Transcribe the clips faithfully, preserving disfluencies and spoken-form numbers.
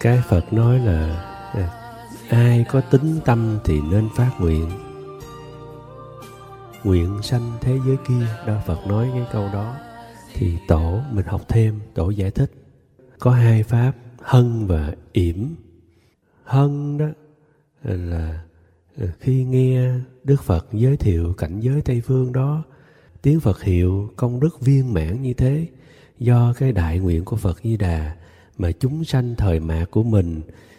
cái Phật nói là ai có tín tâm thì nên phát nguyện, nguyện sanh thế giới kia. Đó, Phật nói cái câu đó. Thì tổ mình học thêm, tổ giải thích có hai pháp, hân và yểm. Hân đó là khi nghe Đức Phật giới thiệu cảnh giới Tây Phương đó, tiếng Phật hiệu công đức viên mãn như thế, do cái đại nguyện của Phật Di Đà mà chúng sanh thời mạt của mình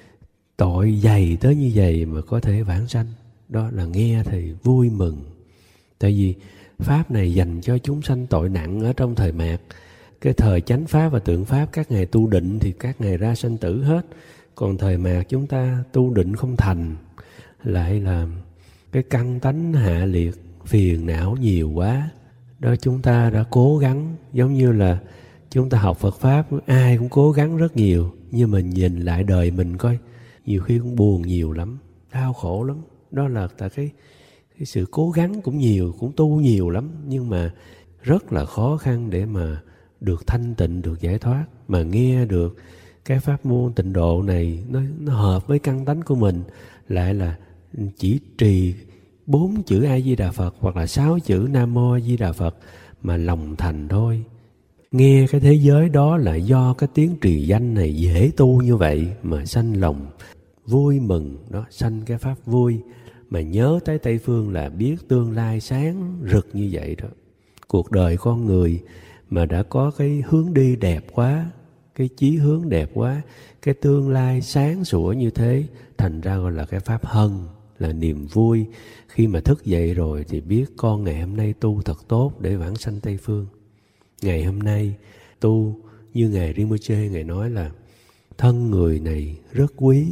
tội dày tới như vậy mà có thể vãng sanh. Đó là nghe thì vui mừng. Tại vì pháp này dành cho chúng sanh tội nặng ở trong thời mạt. Cái thời chánh pháp và tượng pháp các ngài tu định thì các ngài ra sanh tử hết. Còn thời mạt chúng ta tu định không thành, lại là cái căn tánh hạ liệt, phiền não nhiều quá. Đó, chúng ta đã cố gắng, giống như là chúng ta học Phật Pháp, ai cũng cố gắng rất nhiều, nhưng mà nhìn lại đời mình coi, nhiều khi cũng buồn nhiều lắm, đau khổ lắm. Đó là tại cái, cái sự cố gắng cũng nhiều, cũng tu nhiều lắm, nhưng mà rất là khó khăn để mà được thanh tịnh, được giải thoát. Mà nghe được cái pháp môn tịnh độ này, nó, nó hợp với căn tánh của mình, lại là chỉ trì bốn chữ A Di Đà Phật hoặc là sáu chữ Nam Mô A Di Đà Phật mà lòng thành thôi. Nghe cái thế giới đó là do cái tiếng trì danh này dễ tu như vậy mà sanh lòng vui mừng, đó, sanh cái pháp vui. Mà nhớ tới Tây Phương là biết tương lai sáng rực như vậy đó. Cuộc đời con người mà đã có cái hướng đi đẹp quá, cái chí hướng đẹp quá, cái tương lai sáng sủa như thế, thành ra gọi là cái pháp hân, là niềm vui. Khi mà thức dậy rồi thì biết con ngày hôm nay tu thật tốt để vãng sanh Tây Phương. Ngày hôm nay tu như Ngài Rinpoche, Ngài nói là thân người này rất quý,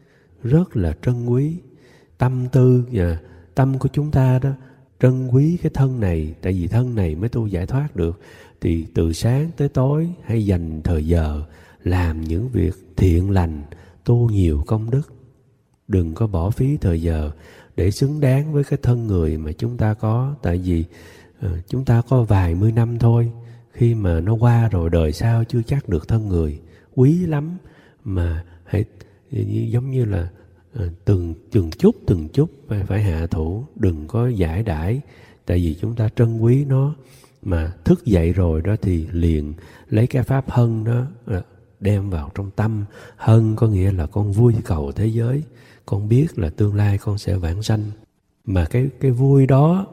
rất là trân quý. Tâm tư và tâm của chúng ta đó trân quý cái thân này, tại vì thân này mới tu giải thoát được. Thì từ sáng tới tối hãy dành thời giờ làm những việc thiện lành, tu nhiều công đức. Đừng có bỏ phí thời giờ để xứng đáng với cái thân người mà chúng ta có. Tại vì uh, chúng ta có vài mươi năm thôi, khi mà nó qua rồi đời sau chưa chắc được thân người. Quý lắm, mà hãy giống như là uh, từng, từng chút từng chút phải, phải hạ thủ, đừng có giải đãi. Tại vì chúng ta trân quý nó, mà thức dậy rồi đó thì liền lấy cái pháp hân đó đem vào trong tâm. Hân có nghĩa là con vui cầu thế giới, con biết là tương lai con sẽ vãng sanh. Mà cái, cái vui đó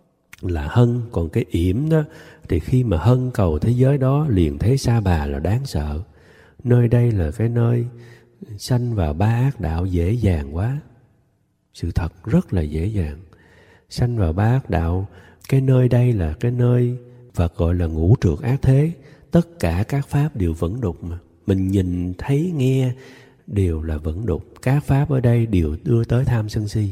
là hân. Còn cái yểm đó thì khi mà hân cầu thế giới đó liền thấy Sa Bà là đáng sợ. Nơi đây là cái nơi sanh vào ba ác đạo dễ dàng quá. Sự thật rất là dễ dàng. Sanh vào ba ác đạo, cái nơi đây là cái nơi Phật gọi là ngũ trược ác thế. Tất cả các pháp đều vẫn đục mà. Mình nhìn thấy nghe đều là vẫn đục. Các pháp ở đây đều đưa tới tham sân si.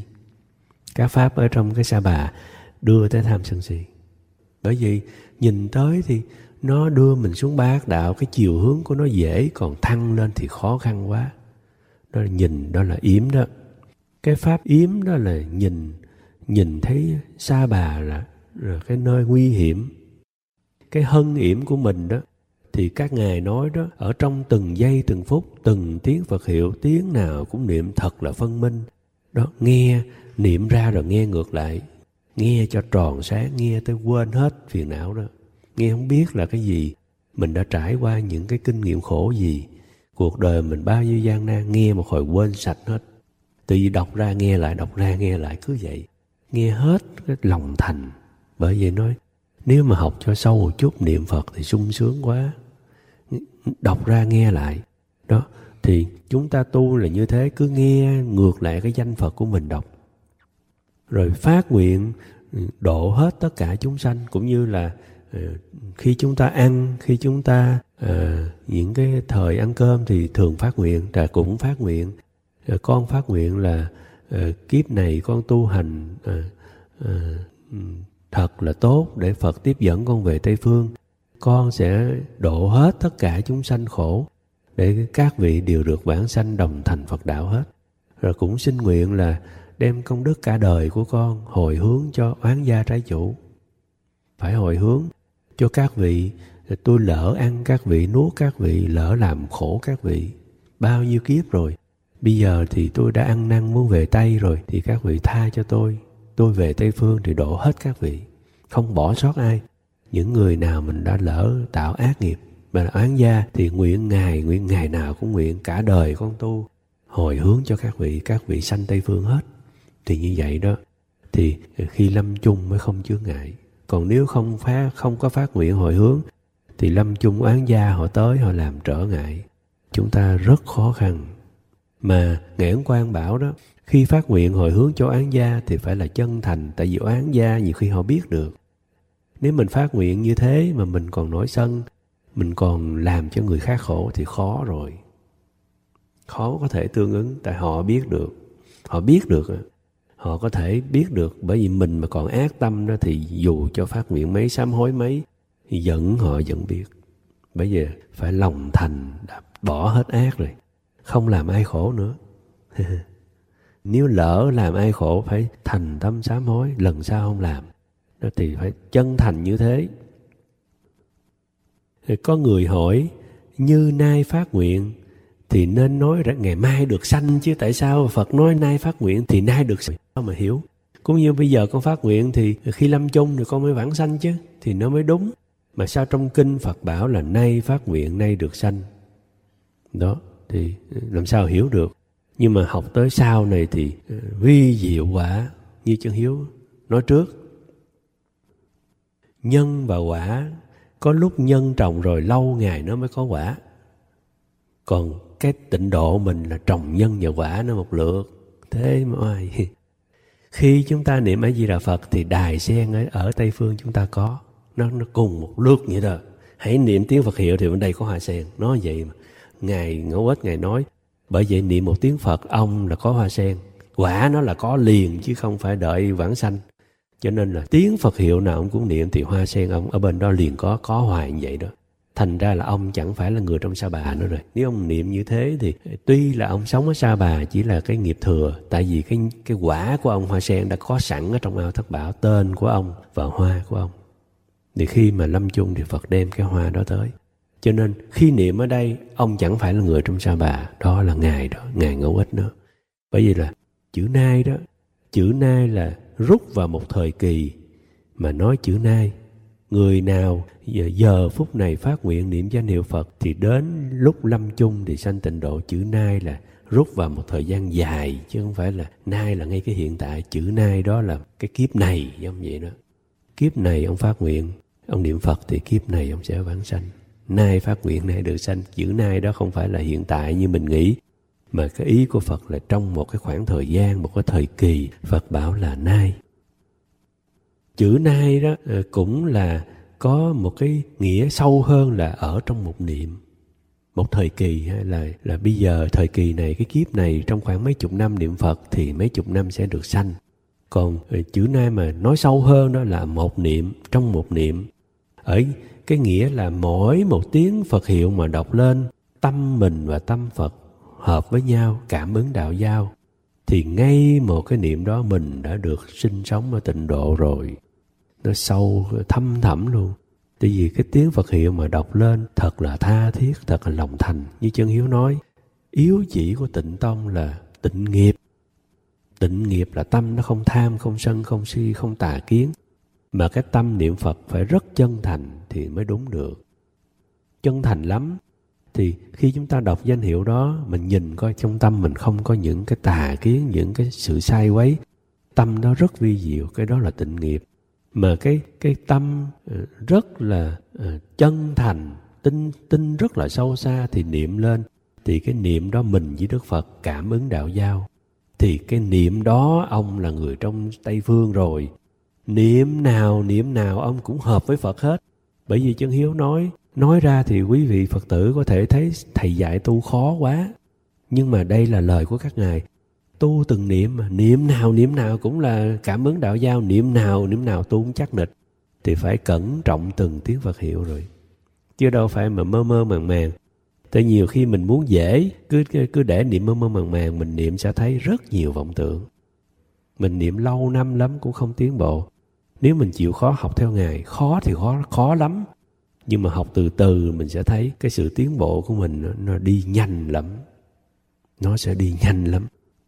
Các pháp ở trong cái Sa Bà đưa tới tham sân si. Bởi vì nhìn tới thì nó đưa mình xuống ba ác đạo, cái chiều hướng của nó dễ, còn thăng lên thì khó khăn quá. Đó là nhìn, đó là yếm đó. Cái pháp yếm đó là nhìn, nhìn thấy Sa Bà là, là cái nơi nguy hiểm. Cái hân yểm của mình đó thì các ngài nói đó, ở trong từng giây từng phút, từng tiếng Phật hiệu, tiếng nào cũng niệm thật là phân minh. Đó, nghe, niệm ra rồi nghe ngược lại. Nghe cho tròn sáng, nghe tới quên hết phiền não đó. Nghe không biết là cái gì, mình đã trải qua những cái kinh nghiệm khổ gì, cuộc đời mình bao nhiêu gian nan, nghe một hồi quên sạch hết. Tự vì đọc ra nghe lại, đọc ra nghe lại, cứ vậy. Nghe hết cái lòng thành. Bởi vậy nói, nếu mà học cho sâu một chút niệm Phật thì sung sướng quá. Đọc ra nghe lại. Đó, thì chúng ta tu là như thế, cứ nghe ngược lại cái danh Phật của mình đọc. Rồi phát nguyện độ hết tất cả chúng sanh. Cũng như là uh, khi chúng ta ăn, khi chúng ta uh, những cái thời ăn cơm thì thường phát nguyện, trà cũng phát nguyện. Uh, con phát nguyện là uh, kiếp này con tu hành uh, uh, thật là tốt để Phật tiếp dẫn con về Tây Phương. Con sẽ độ hết tất cả chúng sanh khổ để các vị đều được vãng sanh đồng thành Phật đạo hết. Rồi cũng xin nguyện là đem công đức cả đời của con hồi hướng cho oán gia trái chủ. Phải hồi hướng cho các vị, tôi lỡ ăn các vị, nuốt các vị, lỡ làm khổ các vị. bao nhiêu kiếp rồi. Bây giờ thì tôi đã ăn năn muốn về Tây rồi, thì các vị tha cho tôi. Tôi về Tây Phương thì độ hết các vị, không bỏ sót ai. Những người nào mình đã lỡ tạo ác nghiệp mà là oán gia thì nguyện ngày, nguyện ngày nào cũng nguyện cả đời con tu hồi hướng cho các vị, các vị sanh Tây Phương hết. Thì như vậy đó, thì khi lâm chung mới không chướng ngại. Còn nếu không phát, không có phát nguyện hồi hướng thì lâm chung oán gia họ tới họ làm trở ngại, chúng ta rất khó khăn. Mà Ngài Ấn Quang bảo đó, khi phát nguyện hồi hướng cho oán gia thì phải là chân thành, tại vì oán gia nhiều khi họ biết được. Nếu mình phát nguyện như thế mà mình còn nổi sân, mình còn làm cho người khác khổ thì khó rồi. Khó có thể tương ứng, tại họ biết được. Họ biết được, họ có thể biết được, bởi vì mình mà còn ác tâm đó thì dù cho phát nguyện mấy, sám hối mấy, thì vẫn họ vẫn biết. Bây giờ phải lòng thành, bỏ hết ác rồi, không làm ai khổ nữa. Nếu lỡ làm ai khổ phải thành tâm sám hối, lần sau không làm. Đó thì phải chân thành như thế. Có người hỏi, như nay phát nguyện thì nên nói rằng ngày mai được sanh chứ, tại sao Phật nói nay phát nguyện thì nay được sanh? Sao mà hiểu? Cũng như bây giờ con phát nguyện thì khi lâm chung thì con mới vãng sanh chứ, thì nó mới đúng. Mà sao trong kinh Phật bảo là nay phát nguyện nay được sanh? Đó, thì làm sao hiểu được? Nhưng mà học tới sau này thì vi diệu quả, như Chân Hiếu nói trước. Nhân và quả, có lúc nhân trồng rồi lâu ngày nó mới có quả. Còn cái tịnh độ mình là trồng nhân và quả nó một lượt. Thế mà ai? Khi chúng ta niệm A Di Đà Phật thì đài sen ở, ở Tây Phương chúng ta có. Nó, nó cùng một lượt vậy đó. Hãy niệm tiếng Phật hiệu thì bên đây có hoa sen. Nói vậy mà. Ngài Ngẫu Ích Ngài nói, bởi vậy niệm một tiếng Phật ông là có hoa sen. Quả nó là có liền chứ không phải đợi vãng sanh. Cho nên là tiếng Phật hiệu nào ông cũng niệm thì hoa sen ông ở bên đó liền có, có hoài như vậy đó. Thành ra là ông chẳng phải là người trong Sa Bà nữa rồi. Nếu ông niệm như thế thì tuy là ông sống ở Sa Bà chỉ là cái nghiệp thừa, tại vì cái, cái quả của ông hoa sen đã có sẵn ở trong ao Thất Bảo, tên của ông và hoa của ông. Thì khi mà lâm chung thì Phật đem cái hoa đó tới. Cho nên khi niệm ở đây, ông chẳng phải là người trong Sa Bà, đó là Ngài đó, Ngài Ngẫu Ích đó. Bởi vì là chữ nay đó, chữ nay là rút vào một thời kỳ mà nói chữ nay. Người nào giờ, giờ phút này phát nguyện niệm danh hiệu Phật thì đến lúc lâm chung thì sanh tịnh độ. Chữ nay là rút vào một thời gian dài, chứ không phải là nay là ngay cái hiện tại. Chữ nay đó là cái kiếp này, giống vậy đó. Kiếp này ông phát nguyện, ông niệm Phật thì kiếp này ông sẽ vãng sanh. Nay phát nguyện nay được sanh. Chữ nay đó không phải là hiện tại như mình nghĩ, mà cái ý của Phật là trong một cái khoảng thời gian, một cái thời kỳ, Phật bảo là nay. Chữ nay đó cũng là có một cái nghĩa sâu hơn là ở trong một niệm, một thời kỳ, là là bây giờ thời kỳ này, cái kiếp này trong khoảng mấy chục năm niệm Phật thì mấy chục năm sẽ được sanh. Còn chữ nay mà nói sâu hơn đó là một niệm, trong một niệm. Ở cái nghĩa là mỗi một tiếng Phật hiệu mà đọc lên, tâm mình và tâm Phật hợp với nhau, cảm ứng đạo giao, thì ngay một cái niệm đó mình đã được sinh sống ở tịnh độ rồi. Nó sâu, thâm thẳm luôn. Tại vì cái tiếng Phật hiệu mà đọc lên thật là tha thiết, thật là lòng thành. Như Chân Hiếu nói, yếu chỉ của tịnh tông là tịnh nghiệp. Tịnh nghiệp là tâm nó không tham, không sân, không si, không tà kiến. Mà cái tâm niệm Phật phải rất chân thành thì mới đúng được. Chân thành lắm. Thì khi chúng ta đọc danh hiệu đó, mình nhìn coi trong tâm mình không có những cái tà kiến, những cái sự sai quấy. Tâm đó rất vi diệu, cái đó là tịnh nghiệp. Mà cái, cái tâm rất là uh, chân thành, tin, tin rất là sâu xa thì niệm lên. Thì cái niệm đó mình với Đức Phật cảm ứng đạo giao. Thì cái niệm đó ông là người trong Tây Phương rồi. Niệm nào, niệm nào ông cũng hợp với Phật hết. Bởi vì Chân Hiếu nói, nói ra thì quý vị Phật tử có thể thấy thầy dạy tu khó quá. Nhưng mà đây là lời của các ngài. Tu từng niệm mà, niệm nào niệm nào cũng là cảm ứng đạo giao, niệm nào niệm nào tu cũng chắc nịch. Thì phải cẩn trọng từng tiếng Phật hiệu rồi. Chứ đâu phải mà mơ mơ màng màng. Tại nhiều khi mình muốn dễ, cứ, cứ để niệm mơ mơ màng màng, mình niệm sẽ thấy rất nhiều vọng tưởng. Mình niệm lâu năm lắm cũng không tiến bộ. Nếu mình chịu khó học theo Ngài, khó thì khó, khó lắm. Nhưng mà học từ từ mình sẽ thấy cái sự tiến bộ của mình nó, nó đi nhanh lắm. nó sẽ đi nhanh lắm.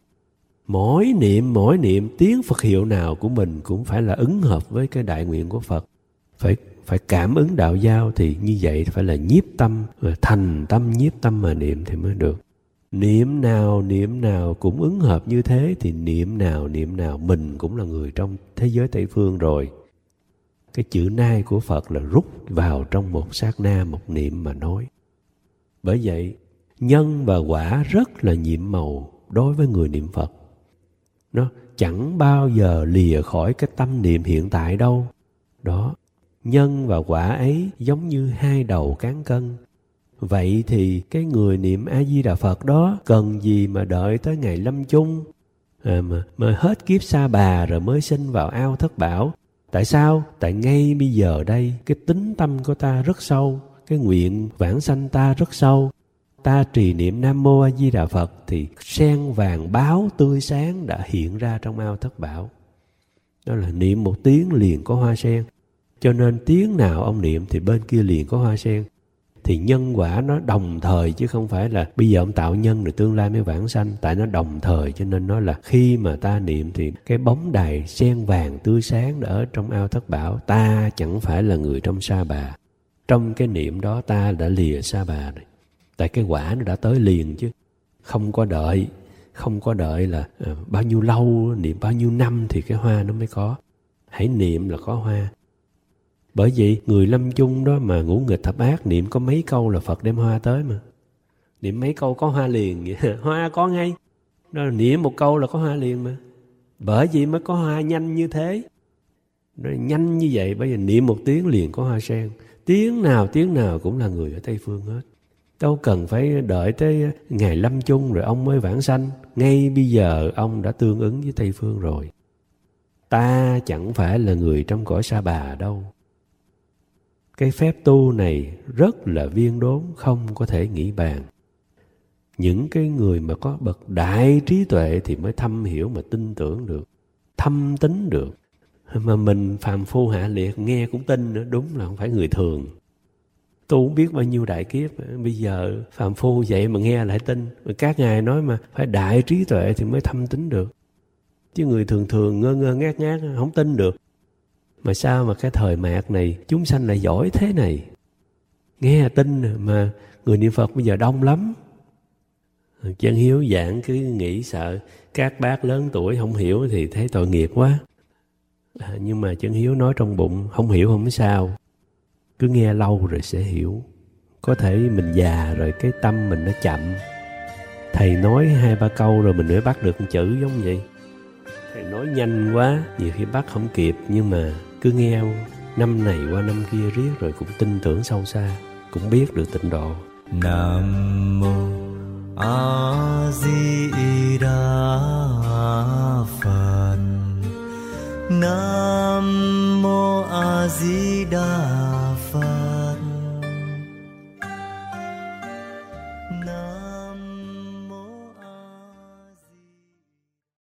Mỗi niệm, mỗi niệm tiếng Phật hiệu nào của mình cũng phải là ứng hợp với cái đại nguyện của Phật. Phải phải cảm ứng đạo giao, thì như vậy phải là nhiếp tâm, thành tâm nhiếp tâm mà niệm thì mới được. Niệm nào niệm nào cũng ứng hợp như thế, thì niệm nào niệm nào mình cũng là người trong thế giới Tây Phương rồi. Cái chữ nai của Phật là rút vào trong một sát na, một niệm mà nói. Bởi vậy nhân và quả rất là nhiệm màu đối với người niệm Phật. Nó chẳng bao giờ lìa khỏi cái tâm niệm hiện tại đâu. Đó, nhân và quả ấy giống như hai đầu cán cân. Vậy thì cái người niệm A-di-đà Phật đó cần gì mà đợi tới ngày lâm chung, à, mà, mà hết kiếp Sa Bà rồi mới sinh vào ao Thất Bảo. Tại sao? Tại ngay bây giờ đây, cái tính tâm của ta rất sâu, cái nguyện vãng sanh ta rất sâu. Ta trì niệm Nam Mô A Di Đà Phật thì sen vàng báo tươi sáng đã hiện ra trong ao Thất Bảo. Đó là niệm một tiếng liền có hoa sen. Cho nên tiếng nào ông niệm thì bên kia liền có hoa sen. Thì nhân quả nó đồng thời, chứ không phải là bây giờ ông tạo nhân rồi tương lai mới vãng sanh. Tại nó đồng thời, cho nên nó là khi mà ta niệm thì cái bóng đài sen vàng tươi sáng đã ở trong ao Thất Bảo. Ta chẳng phải là người trong Sa Bà. Trong cái niệm đó ta đã lìa Sa Bà rồi. Tại cái quả nó đã tới liền chứ. Không có đợi. Không có đợi là à, bao nhiêu lâu, niệm bao nhiêu năm thì cái hoa nó mới có. Hãy niệm là có hoa. Bởi vậy người lâm chung đó mà ngũ nghịch thập ác niệm có mấy câu là Phật đem hoa tới mà. Niệm mấy câu có hoa liền vậy. Hoa có ngay. Đó là niệm một câu là có hoa liền mà. Bởi vậy mới có hoa nhanh như thế. Nó nhanh như vậy, bởi vì niệm một tiếng liền có hoa sen. Tiếng nào tiếng nào cũng là người ở Tây Phương hết. Đâu cần phải đợi tới ngày lâm chung rồi ông mới vãng sanh. Ngay bây giờ ông đã tương ứng với Tây Phương rồi. Ta chẳng phải là người trong cõi Sa Bà đâu. Cái phép tu này rất là viên đốn, không có thể nghĩ bàn. Những cái người mà có bậc đại trí tuệ thì mới thâm hiểu mà tin tưởng được, thâm tín được. Mà mình phàm phu hạ liệt nghe cũng tin nữa, đúng là không phải người thường. Tu không biết bao nhiêu đại kiếp, bây giờ phàm phu vậy mà nghe lại tin. Các ngài nói mà phải đại trí tuệ thì mới thâm tín được. Chứ người thường thường ngơ ngơ ngác ngác không tin được. Mà sao mà cái thời mạt này chúng sanh lại giỏi thế này? Nghe tin mà người niệm Phật bây giờ đông lắm. Chân Hiếu giảng cứ nghĩ sợ các bác lớn tuổi không hiểu thì thấy tội nghiệp quá. À, nhưng mà Chân Hiếu nói trong bụng không hiểu không sao. Cứ nghe lâu rồi sẽ hiểu. Có thể mình già rồi cái tâm mình nó chậm. Thầy nói hai ba câu rồi mình mới bắt được một chữ giống vậy. Thầy nói nhanh quá, nhiều khi bắt không kịp. Nhưng mà cứ nghe năm này qua năm kia riết rồi cũng tin tưởng sâu xa, cũng biết được tịnh độ. Nam Mô A Di Đà Phật. Nam Mô A Di Đà